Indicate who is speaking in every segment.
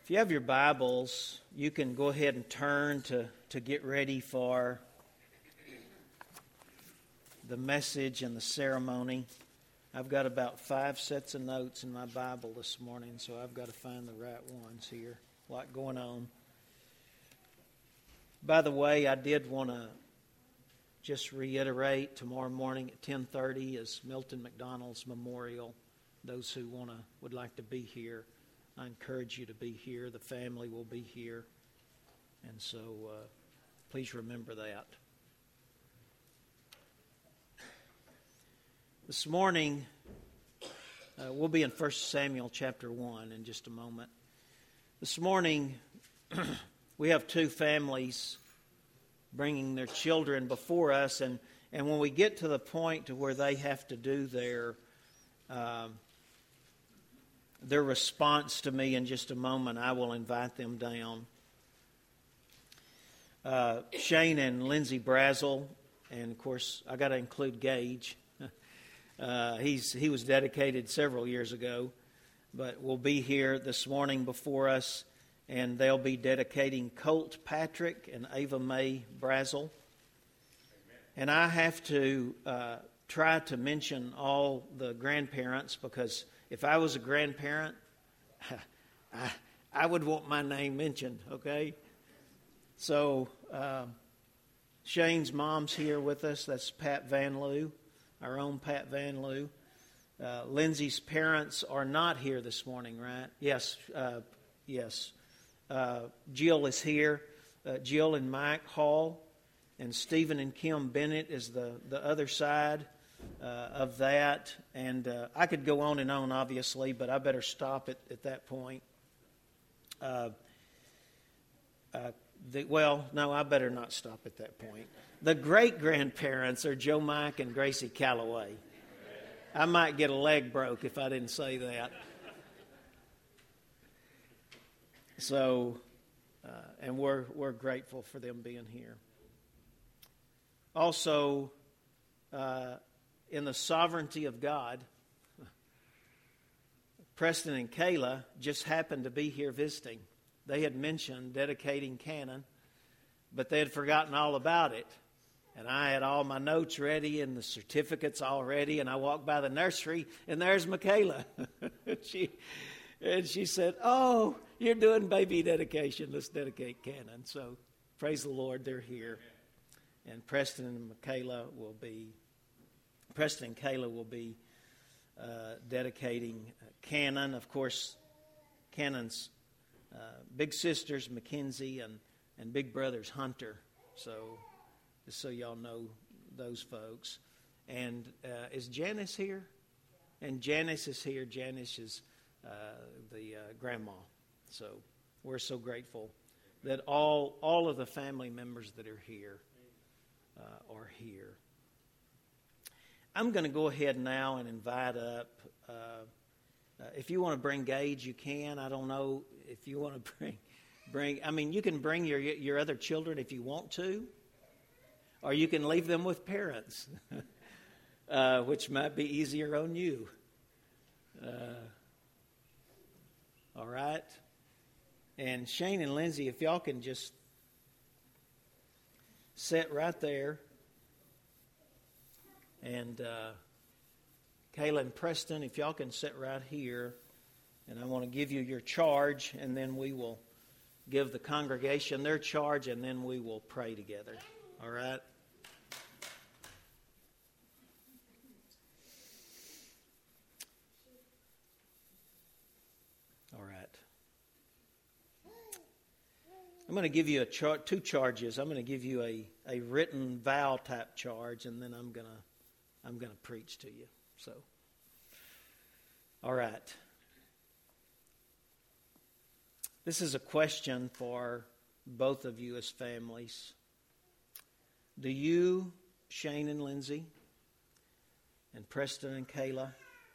Speaker 1: If you have your Bibles, you can go ahead and turn to get ready for the message and the ceremony. I've got about 5 sets of notes in my Bible this morning, so I've got to find the right ones here. A lot going on. By the way, I did want to just reiterate, tomorrow morning at 10:30 is Milton McDonald's memorial. Those who would like to be here, I encourage you to be here. The family will be here. And so please remember that. This morning, we'll be in 1 Samuel chapter 1 in just a moment. This morning, we have 2 families bringing their children before us. And when we get to the point to where they have to do their response to me in just a moment, I will invite them down. Shane and Lindsay Brazel, and of course I got to include Gage. He was dedicated several years ago, but will be here this morning before us, and they'll be dedicating Colt Patrick and Ava Mae Brazel. Amen. And I have to try to mention all the grandparents, because if I was a grandparent, I would want my name mentioned, okay? So Shane's mom's here with us. That's Pat Van Loo, our own Pat Van Loo. Lindsay's parents are not here this morning, right? Yes, yes. Jill is here. Jill and Mike Hall, and Stephen and Kim Bennett is the other side of that. And I could go on and on, obviously, but I better stop at that point. No, I better not stop at that point. The great-grandparents are Joe Mike and Gracie Calloway. I might get a leg broke if I didn't say that. So, and we're grateful for them being here. Also, in the sovereignty of God, Preston and Kayla just happened to be here visiting. They had mentioned dedicating Cannon, but they had forgotten all about it. And I had all my notes ready and the certificates all ready, and I walked by the nursery, and there's Michaela. She said, "Oh, you're doing baby dedication. Let's dedicate Cannon." So praise the Lord, they're here. And Preston and Kayla will be dedicating Cannon. Of course, Cannon's big sisters, Mackenzie, and big brother's Hunter. So just so y'all know those folks. And is Janice here? And Janice is here. Janice is the grandma. So we're so grateful that all of the family members that are here are here. I'm going to go ahead now and invite up. If you want to bring Gage, you can. I don't know if you want to bring. I mean, you can bring your other children if you want to, or you can leave them with parents, which might be easier on you. All right. And Shane and Lindsay, if y'all can just sit right there. And Kayla and Preston, if y'all can sit right here. And I want to give you your charge, and then we will give the congregation their charge, and then we will pray together. All right? All right. I'm going to give you 2 charges. I'm going to give you a written vow type charge, and then I'm going to preach to you. So, all right. This is a question for both of you as families. Do you, Shane and Lindsay, and Preston and Kayla,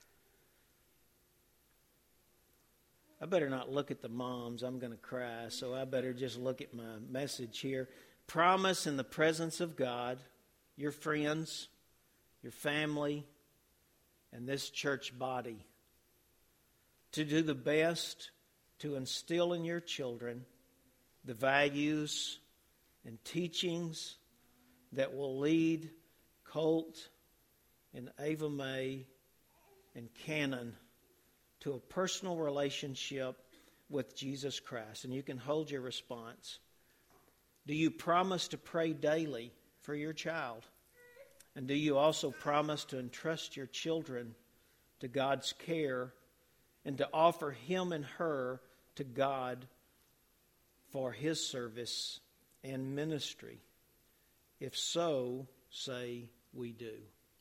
Speaker 1: I better not look at the moms. I'm going to cry, so I better just look at my message here. Promise in the presence of God, your friends, your family, and this church body to do the best to instill in your children the values and teachings that will lead Colt and Ava Mae and Cannon to a personal relationship with Jesus Christ. And you can hold your response. Do you promise to pray daily for your child? And do you also promise to entrust your children to God's care and to offer him and her to God for his service and ministry? If so, say we do.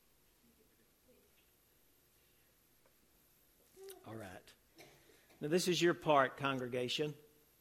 Speaker 1: All right. Now this is your part, congregation.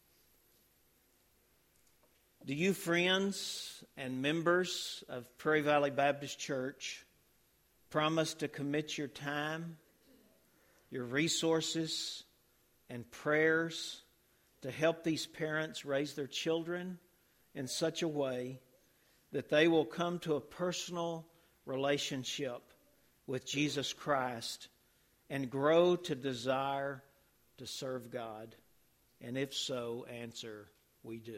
Speaker 1: Do you, friends and members of Prairie Valley Baptist Church, promise to commit your time, your resources, and prayers to help these parents raise their children in such a way that they will come to a personal relationship with Jesus Christ and grow to desire to serve God? And if so, answer, we do.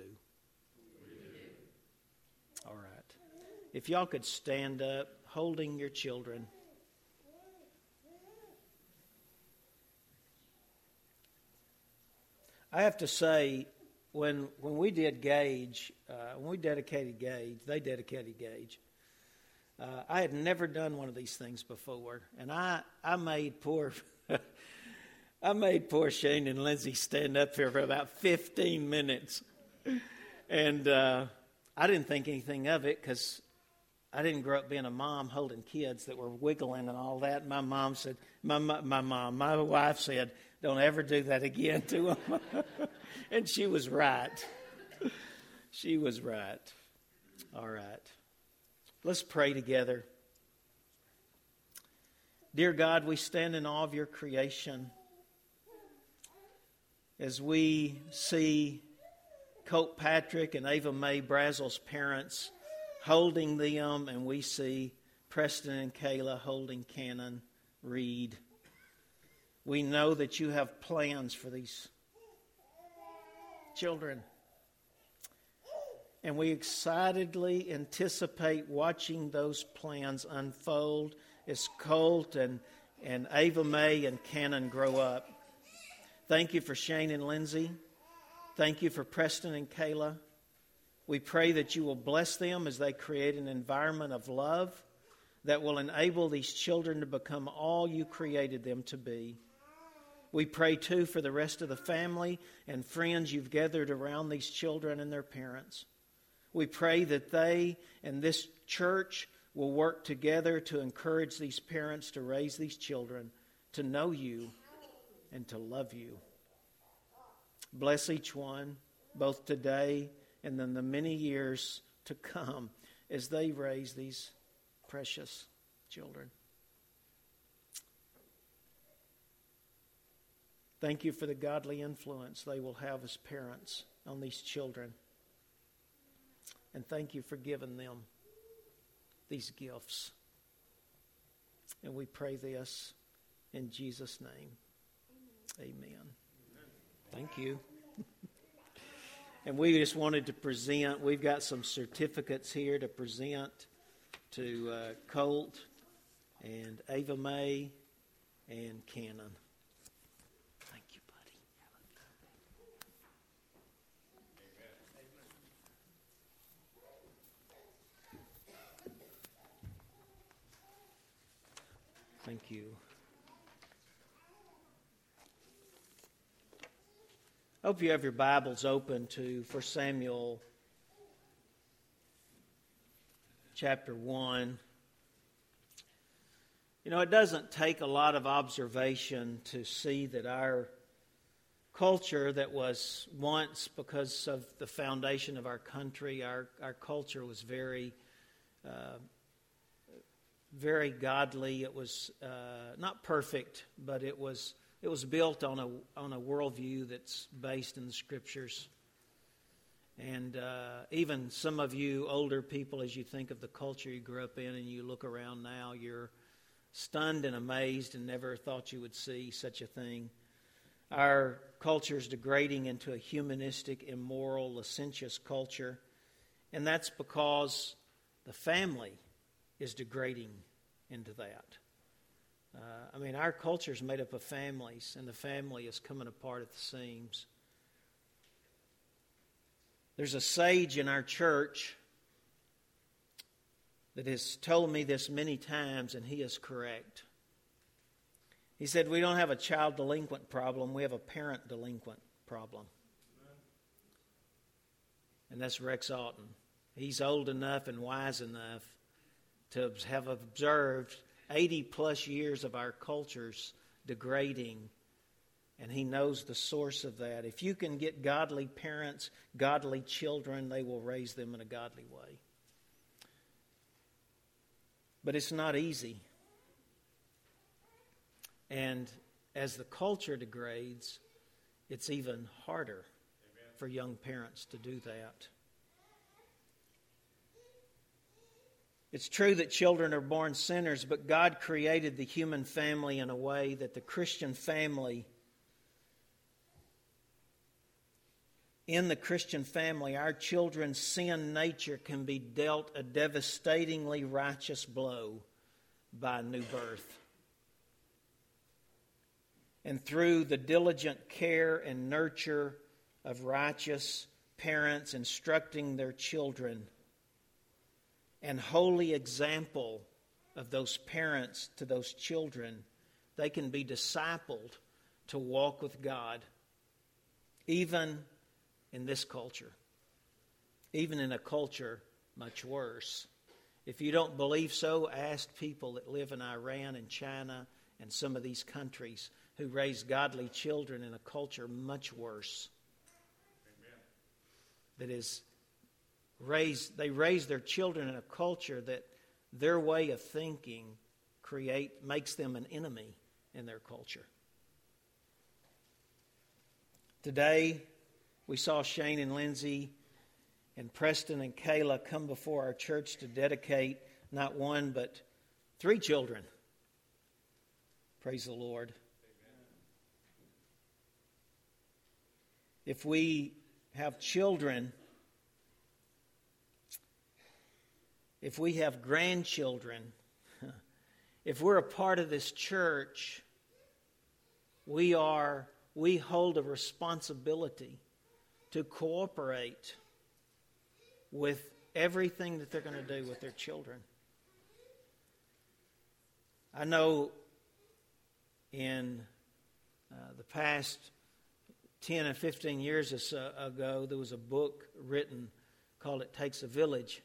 Speaker 1: All right. If y'all could stand up, holding your children. I have to say, when we did Gage, when we dedicated Gage, they dedicated Gage, I had never done one of these things before, and I made poor Shane and Lindsay stand up here for about 15 minutes, and I didn't think anything of it because I didn't grow up being a mom holding kids that were wiggling and all that. My mom said, my wife said, don't ever do that again to them. And she was right. She was right. All right. Let's pray together. Dear God, we stand in awe of your creation as we see Colt Patrick and Ava Mae Brazel's parents holding them, and we see Preston and Kayla holding Cannon Reed. We know that you have plans for these children, and we excitedly anticipate watching those plans unfold as Colt and Ava Mae and Cannon grow up. Thank you for Shane and Lindsay. Thank you for Preston and Kayla. We pray that you will bless them as they create an environment of love that will enable these children to become all you created them to be. We pray, too, for the rest of the family and friends you've gathered around these children and their parents. We pray that they and this church will work together to encourage these parents to raise these children to know you and to love you. Bless each one, both today and in the many years to come, as they raise these precious children. Thank you for the godly influence they will have as parents on these children. And thank you for giving them these gifts. And we pray this in Jesus' name. Amen. Thank you. And we just wanted to present, we've got some certificates here to present to Colt and Ava Mae and Cannon. Thank you, buddy. Thank you. I hope you have your Bibles open to 1 Samuel chapter 1. You know, it doesn't take a lot of observation to see that our culture that was once, because of the foundation of our country, our culture was very godly. It was not perfect, but it was built on a worldview that's based in the Scriptures. And even some of you older people, as you think of the culture you grew up in and you look around now, you're stunned and amazed and never thought you would see such a thing. Our culture is degrading into a humanistic, immoral, licentious culture. And that's because the family is degrading into that. Our culture is made up of families, and the family is coming apart at the seams. There's a sage in our church that has told me this many times, and he is correct. He said, we don't have a child delinquent problem, we have a parent delinquent problem. And that's Rex Alton. He's old enough and wise enough to have observed 80 plus years of our cultures degrading, and he knows the source of that. If you can get godly parents, godly children, they will raise them in a godly way. But it's not easy. And as the culture degrades, it's even harder for young parents to do that. It's true that children are born sinners, but God created the human family in a way that the Christian family, in the Christian family, our children's sin nature can be dealt a devastatingly righteous blow by a new birth. And through the diligent care and nurture of righteous parents instructing their children, and holy example of those parents to those children, they can be discipled to walk with God, even in this culture, even in a culture much worse. If you don't believe so, ask people that live in Iran and China and some of these countries who raise godly children in a culture much worse. Amen. That is, they raise their children in a culture that their way of thinking makes them an enemy in their culture. Today, we saw Shane and Lindsay and Preston and Kayla come before our church to dedicate not one but 3 children. Praise the Lord. Amen. If we have children, if we have grandchildren, if we're a part of this church, we hold a responsibility to cooperate with everything that they're going to do with their children. I know in the past 10 and 15 years or so ago, there was a book written called It Takes a Village.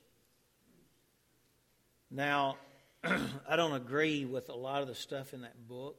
Speaker 1: Now, I don't agree with a lot of the stuff in that book,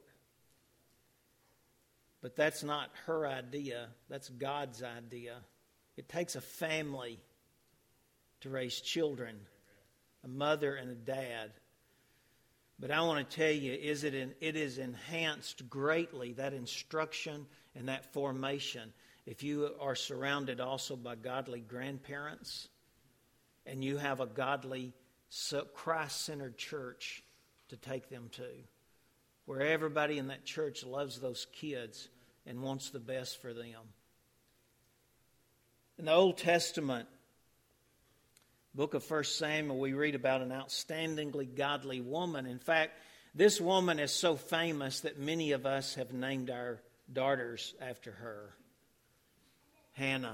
Speaker 1: but that's not her idea. That's God's idea. It takes a family to raise children, a mother and a dad. But I want to tell you, it is enhanced greatly, that instruction and that formation, if you are surrounded also by godly grandparents and you have a godly, Christ-centered church to take them to, where everybody in that church loves those kids and wants the best for them. In the Old Testament, book of 1 Samuel, we read about an outstandingly godly woman. In fact, this woman is so famous that many of us have named our daughters after her. Hannah.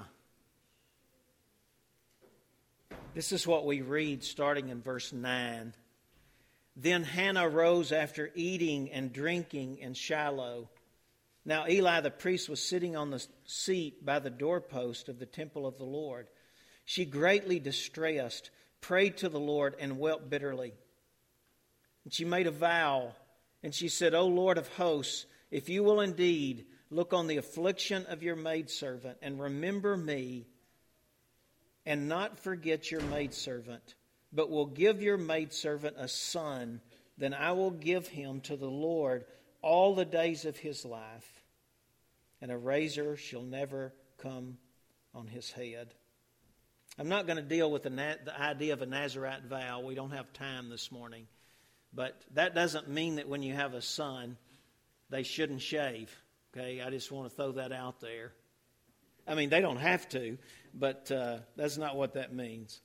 Speaker 1: This is what we read starting in verse 9. Then Hannah rose after eating and drinking in Shiloh. Now Eli the priest was sitting on the seat by the doorpost of the temple of the Lord. She greatly distressed, prayed to the Lord, and wept bitterly. And she made a vow, and she said, O Lord of hosts, if you will indeed look on the affliction of your maidservant, and remember me, and not forget your maidservant, but will give your maidservant a son, then I will give him to the Lord all the days of his life, and a razor shall never come on his head. I'm not going to deal with the idea of a Nazirite vow. We don't have time this morning. But that doesn't mean that when you have a son, they shouldn't shave. Okay, I just want to throw that out there. I mean, they don't have to, but that's not what that means.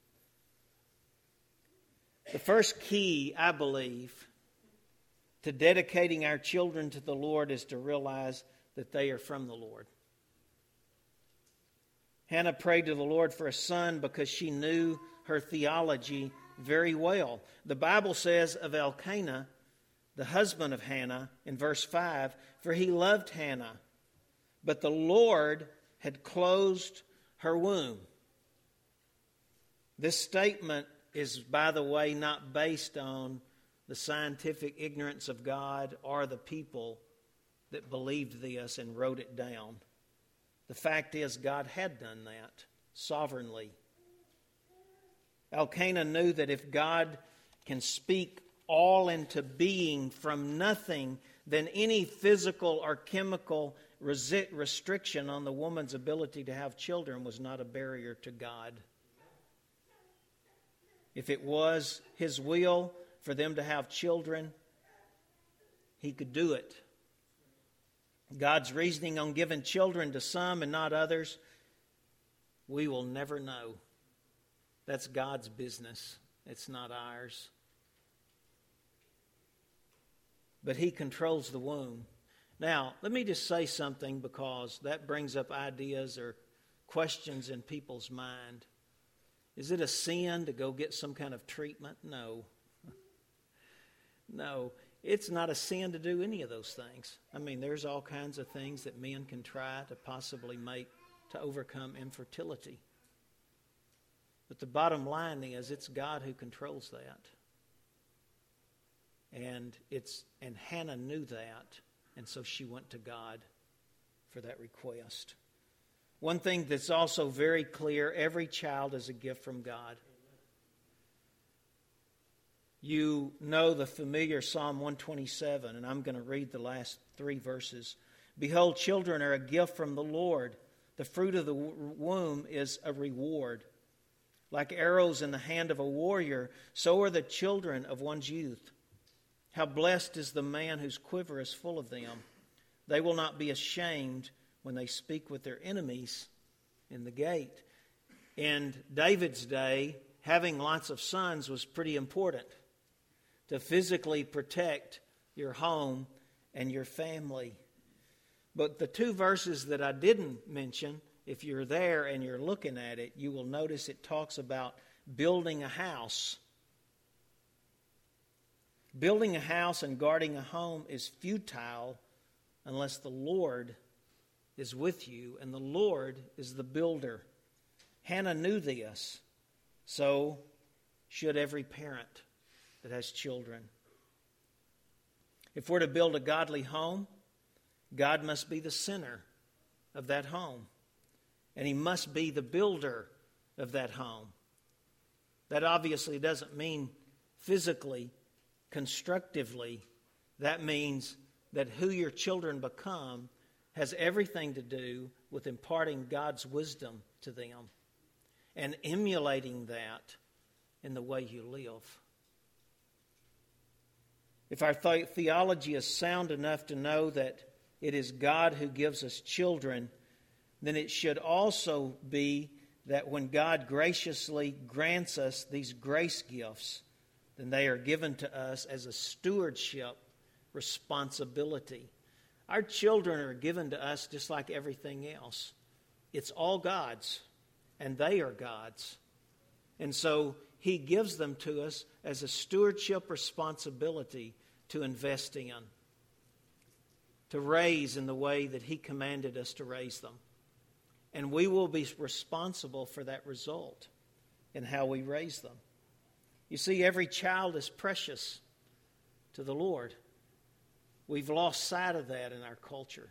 Speaker 1: The first key, I believe, to dedicating our children to the Lord is to realize that they are from the Lord. Hannah prayed to the Lord for a son because she knew her theology very well. The Bible says of Elkanah, the husband of Hannah, in verse 5, for he loved Hannah, but the Lord had closed her womb. This statement is, by the way, not based on the scientific ignorance of God or the people that believed this and wrote it down. The fact is, God had done that sovereignly. Elkanah knew that if God can speak all into being from nothing, then any physical or chemical restriction on the woman's ability to have children was not a barrier to God. If it was His will for them to have children, He could do it. God's reasoning on giving children to some and not others, we will never know. That's God's business. It's not ours. But He controls the womb. Now, let me just say something, because that brings up ideas or questions in people's mind. Is it a sin to go get some kind of treatment? No. No, it's not a sin to do any of those things. I mean, there's all kinds of things that men can try to possibly make to overcome infertility. But the bottom line is, it's God who controls that. And Hannah knew that, and so she went to God for that request. One thing that's also very clear, every child is a gift from God. You know the familiar Psalm 127, and I'm going to read the last 3 verses. Behold, children are a gift from the Lord. The fruit of the womb is a reward. Like arrows in the hand of a warrior, so are the children of one's youth. How blessed is the man whose quiver is full of them. They will not be ashamed when they speak with their enemies in the gate. In David's day, having lots of sons was pretty important to physically protect your home and your family. But the 2 verses that I didn't mention, if you're there and you're looking at it, you will notice it talks about building a house. Building a house and guarding a home is futile unless the Lord is with you, and the Lord is the builder. Hannah knew this, so should every parent that has children. If we're to build a godly home, God must be the center of that home, and He must be the builder of that home. That obviously doesn't mean physically, constructively. That means that who your children become has everything to do with imparting God's wisdom to them and emulating that in the way you live. If our theology is sound enough to know that it is God who gives us children, then it should also be that when God graciously grants us these grace gifts, then they are given to us as a stewardship responsibility. Our children are given to us just like everything else. It's all God's, and they are God's. And so He gives them to us as a stewardship responsibility to invest in, to raise in the way that He commanded us to raise them. And we will be responsible for that result in how we raise them. You see, every child is precious to the Lord. We've lost sight of that in our culture.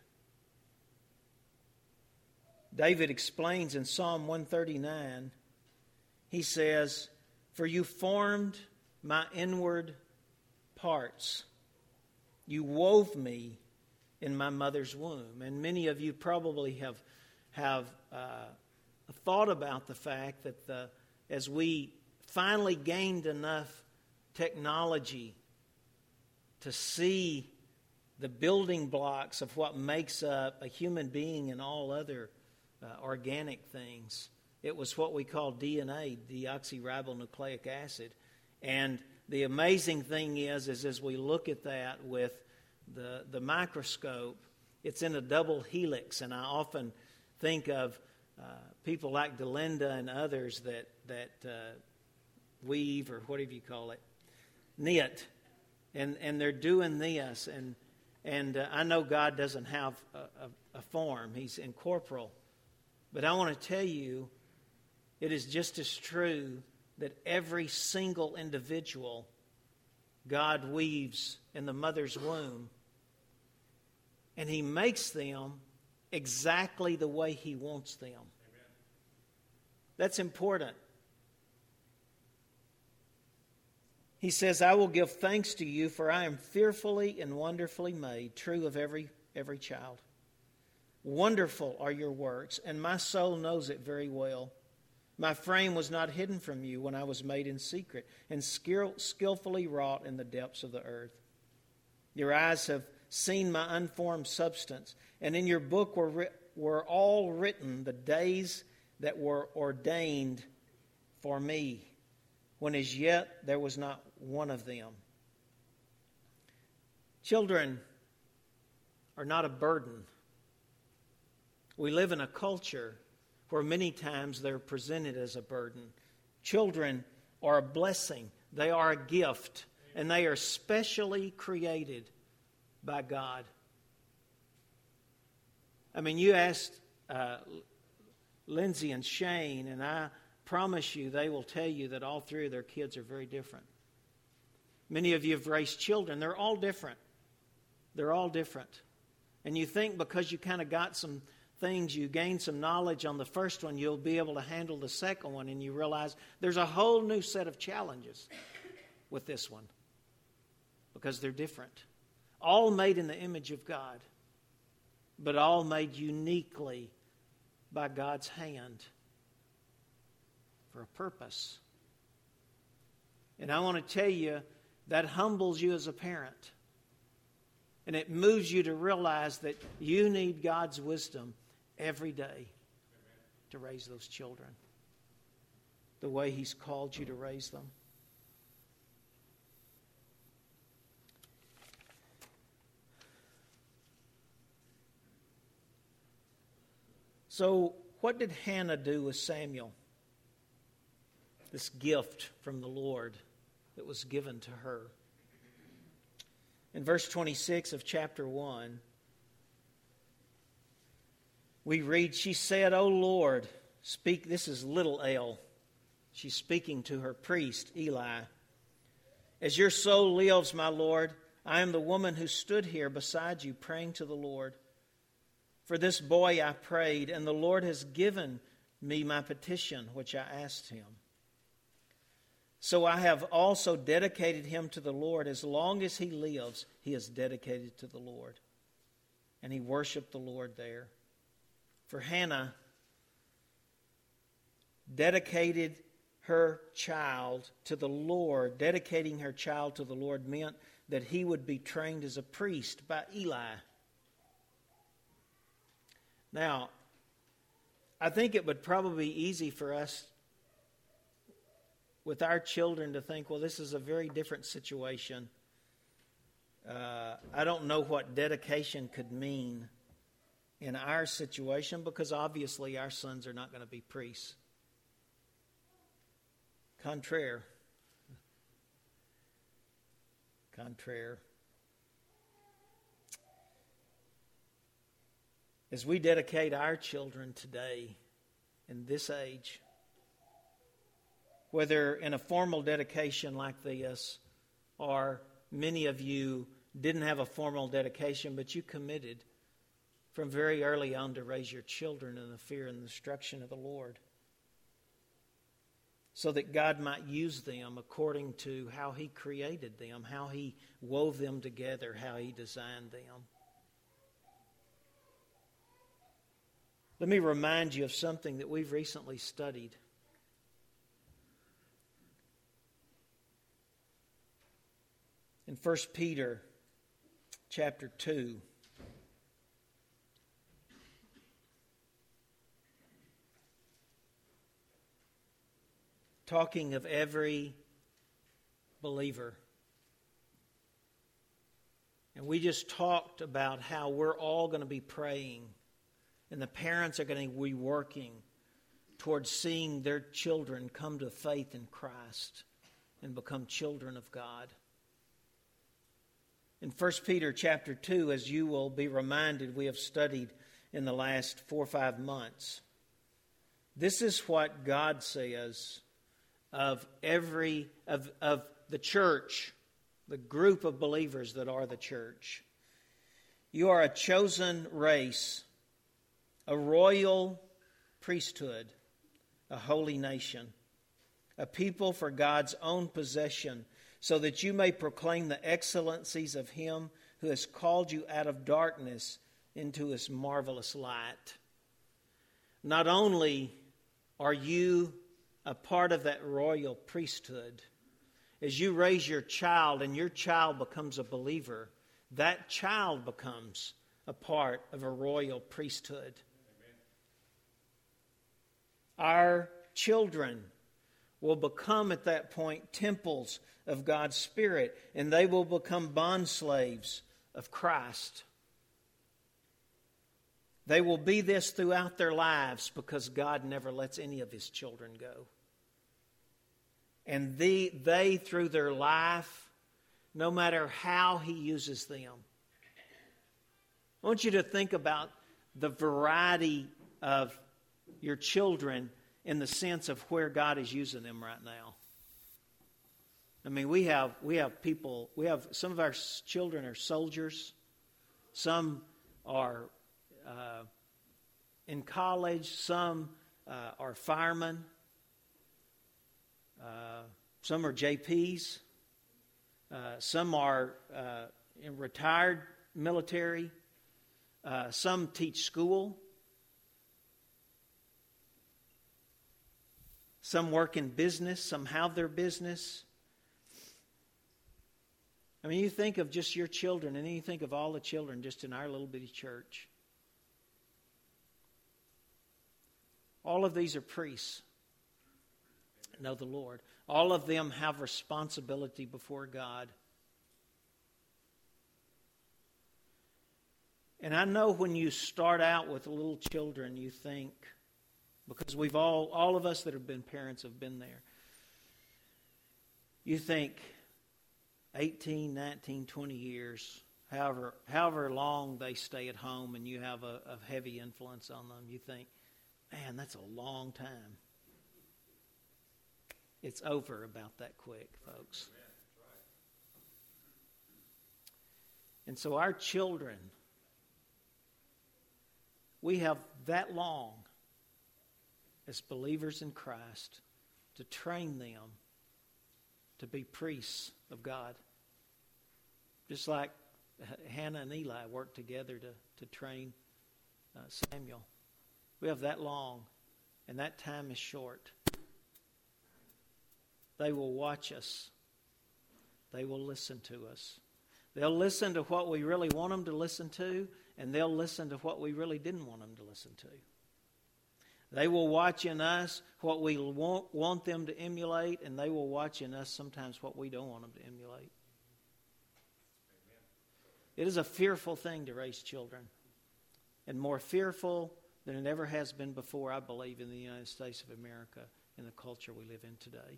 Speaker 1: David explains in Psalm 139, he says, "For you formed my inward parts. You wove me in my mother's womb." And many of you probably have thought about the fact that as we finally gained enough technology to see the building blocks of what makes up a human being and all other organic things. It was what we call DNA, deoxyribonucleic acid. And the amazing thing is as we look at that with the microscope, it's in a double helix. And I often think of people like Delinda and others that weave, or whatever you call it, knit. And they're doing this. And I know God doesn't have a form. He's incorporeal. But I want to tell you, it is just as true that every single individual God weaves in the mother's womb, and He makes them exactly the way He wants them. Amen. That's important. He says, I will give thanks to you, for I am fearfully and wonderfully made, true of every child. Wonderful are your works, and my soul knows it very well. My frame was not hidden from you when I was made in secret and skillfully wrought in the depths of the earth. Your eyes have seen my unformed substance, and in your book were all written the days that were ordained for me, when as yet there was not one of them. Children are not a burden. We live in a culture where many times they're presented as a burden. Children are a blessing. They are a gift. And they are specially created by God. I mean, you asked Lindsay and Shane, and I promise you they will tell you that all three of their kids are very different. Many of you have raised children. They're all different. They're all different. And you think because you kind of got some things, you gain some knowledge on the first one, you'll be able to handle the second one, and you realize there's a whole new set of challenges with this one because they're different. All made in the image of God, but all made uniquely by God's hand for a purpose. And I want to tell you, that humbles you as a parent. And it moves you to realize that you need God's wisdom every day to raise those children the way He's called you to raise them. So, what did Hannah do with Samuel? This gift from the Lord that was given to her. In verse 26 of chapter 1, we read, she said, O Lord, speak. This is little Elle. She's speaking to her priest, Eli. As your soul lives, my Lord, I am the woman who stood here beside you praying to the Lord. For this boy I prayed, and the Lord has given me my petition, which I asked Him. So I have also dedicated him to the Lord. As long as he lives, he is dedicated to the Lord. And he worshiped the Lord there. For Hannah dedicated her child to the Lord. Dedicating her child to the Lord meant that he would be trained as a priest by Eli. Now, I think it would probably be easy for us with our children to think, well, this is a very different situation. I don't know what dedication could mean in our situation, because obviously our sons are not going to be priests. Contraire. As we dedicate our children today, in this age, whether in a formal dedication like this, or many of you didn't have a formal dedication, but you committed from very early on to raise your children in the fear and instruction of the Lord, so that God might use them according to how He created them, how He wove them together, how He designed them. Let me remind you of something that we've recently studied. In 1 Peter chapter 2. Talking of every believer. And we just talked about how we're all going to be praying, and the parents are going to be working towards seeing their children come to faith in Christ and become children of God. In 1 Peter chapter 2, as you will be reminded, we have studied in the last 4 or 5 months. This is what God says of the church, the group of believers that are the church. You are a chosen race, a royal priesthood, a holy nation, a people for God's own possession, so that you may proclaim the excellencies of Him who has called you out of darkness into His marvelous light. Not only are you a part of that royal priesthood, as you raise your child and your child becomes a believer, that child becomes a part of a royal priesthood. Amen. Our children will become at that point temples of God's Spirit, and they will become bondslaves of Christ. They will be this throughout their lives because God never lets any of His children go. And they, through their life, no matter how He uses them. I want you to think about the variety of your children in the sense of where God is using them right now. I mean, we have some of our children are soldiers. Some are in college. Some are firemen. Some are JPs. Some are in retired military. Some teach school. Some work in business. Some have their business. I mean, you think of just your children, and then you think of all the children just in our little bitty church. All of these are priests. Know the Lord. All of them have responsibility before God. And I know when you start out with little children, you think, because we've all of us that have been parents have been there. You think 18, 19, 20 years, however long they stay at home and you have a heavy influence on them, you think, man, that's a long time. It's over about that quick, folks. And so our children, we have that long as believers in Christ to train them to be priests of God. Just like Hannah and Eli worked together to train Samuel. We have that long, and that time is short. They will watch us. They will listen to us. They'll listen to what we really want them to listen to, and they'll listen to what we really didn't want them to listen to. They will watch in us what we want them to emulate, and they will watch in us sometimes what we don't want them to emulate. Amen. It is a fearful thing to raise children, and more fearful than it ever has been before, I believe, in the United States of America, in the culture we live in today.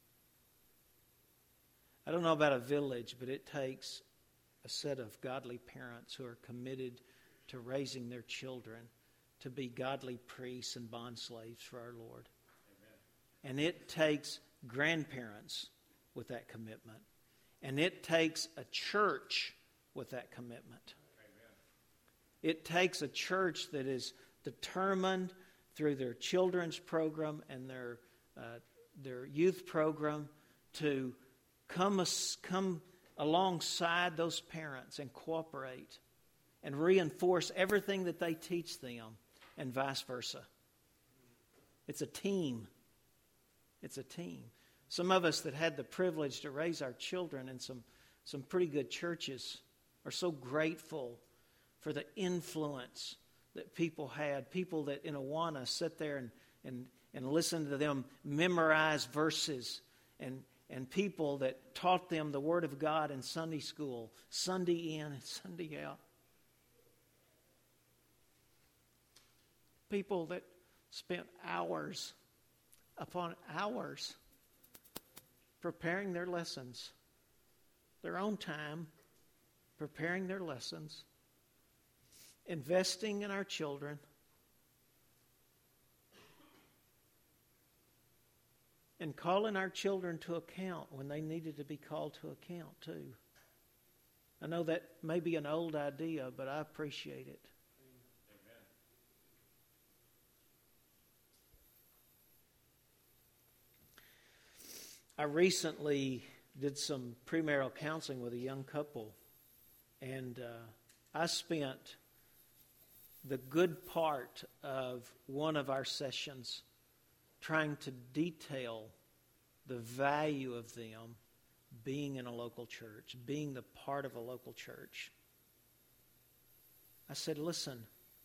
Speaker 1: I don't know about a village, but it takes a set of godly parents who are committed to raising their children to be godly priests and bondslaves for our Lord. Amen. And it takes grandparents with that commitment. And it takes a church with that commitment. Amen. It takes a church that is determined through their children's program and their youth program to come alongside those parents and cooperate and reinforce everything that they teach them, and vice versa. It's a team. It's a team. Some of us that had the privilege to raise our children in some pretty good churches are so grateful for the influence that people had. People that in Awana sit there and listen to them memorize verses, and people that taught them the Word of God in Sunday school, Sunday in and Sunday out. People that spent hours upon hours preparing their lessons, their own time, preparing their lessons, investing in our children, and calling our children to account when they needed to be called to account too. I know that may be an old idea, but I appreciate it.
Speaker 2: Amen.
Speaker 1: I recently did some premarital counseling with a young couple, and I spent the good part of one of our sessions trying to detail the value of them being in a local church, being the part of a local church. I said, listen,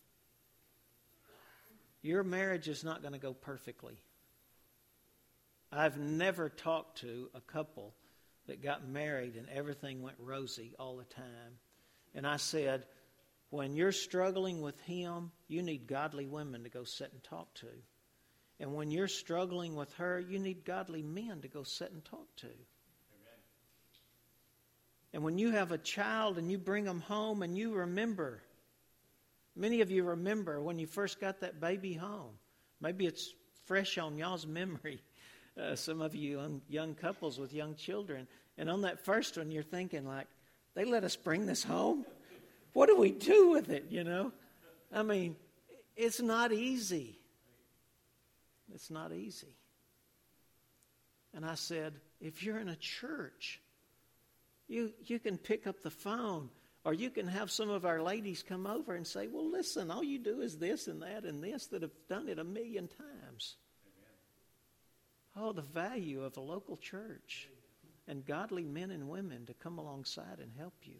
Speaker 1: your marriage is not going to go perfectly. I've never talked to a couple that got married and everything went rosy all the time. And I said, when you're struggling with him, you need godly women to go sit and talk to. And when you're struggling with her, you need godly men to go sit and talk to.
Speaker 2: Amen.
Speaker 1: And when you have a child and you bring them home and you remember, many of you remember when you first got that baby home. Maybe it's fresh on y'all's memory. Some of you young couples with young children. And on that first one, you're thinking like, they let us bring this home? What do we do with it, you know? I mean, it's not easy. It's not easy. And I said, if you're in a church, you can pick up the phone, or you can have some of our ladies come over and say, well, listen, all you do is this and that and this that have done it 1,000,000 times. Amen. Oh, the value of a local church and godly men and women to come alongside and help you.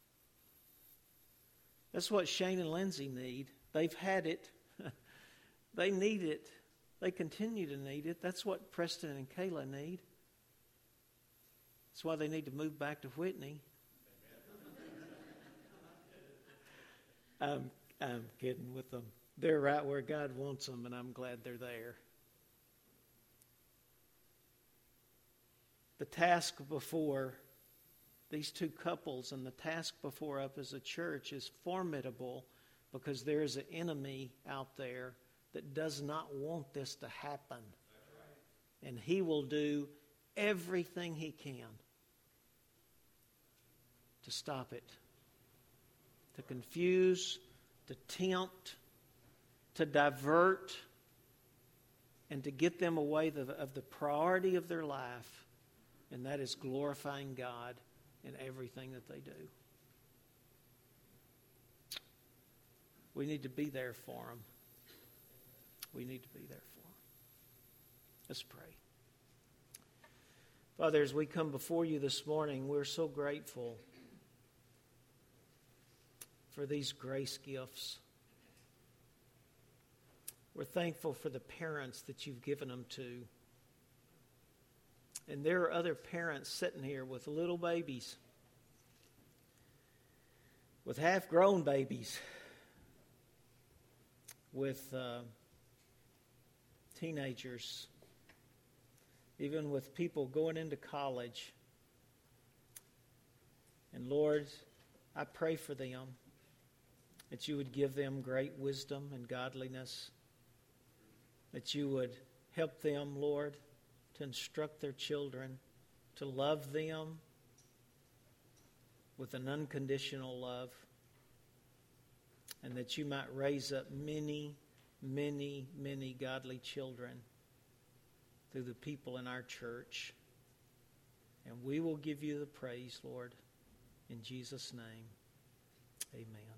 Speaker 1: That's what Shane and Lindsay need. They've had it. They need it. They continue to need it. That's what Preston and Kayla need. That's why they need to move back to Whitney. I'm kidding with them. They're right where God wants them, and I'm glad they're there. The task before these two couples and the task before us as a church is formidable, because there is an enemy out there that does not want this to happen. And he will do everything he can to stop it, to confuse, to tempt, to divert, and to get them away of the priority of their life, and that is glorifying God in everything that they do. We need to be there for them. We need to be there for them. Let's pray. Father, as we come before you this morning, we're so grateful for these grace gifts. We're thankful for the parents that you've given them to. And there are other parents sitting here with little babies, with half-grown babies, with teenagers, even with people going into college. And Lord, I pray for them, that you would give them great wisdom and godliness, that you would help them, Lord, to instruct their children, to love them with an unconditional love, and that you might raise up many, many, many godly children through the people in our church. And we will give you the praise, Lord, in Jesus' name. Amen.